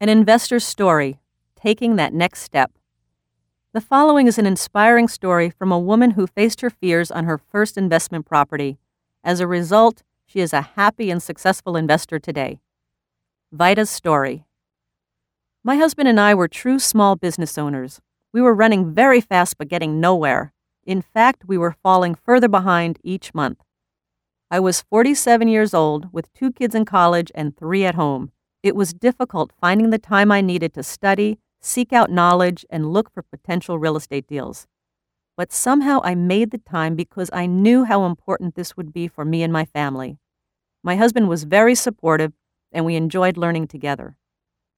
An investor's story, taking that next step. The following is an inspiring story from a woman who faced her fears on her first investment property. As a result, she is a happy and successful investor today. Vida's story. My husband and I were true small business owners. We were running very fast but getting nowhere. In fact, we were falling further behind each month. I was 47 years old with 2 kids in college and 3 at home. It was difficult finding the time I needed to study, seek out knowledge, and look for potential real estate deals. But somehow I made the time because I knew how important this would be for me and my family. My husband was very supportive, and we enjoyed learning together.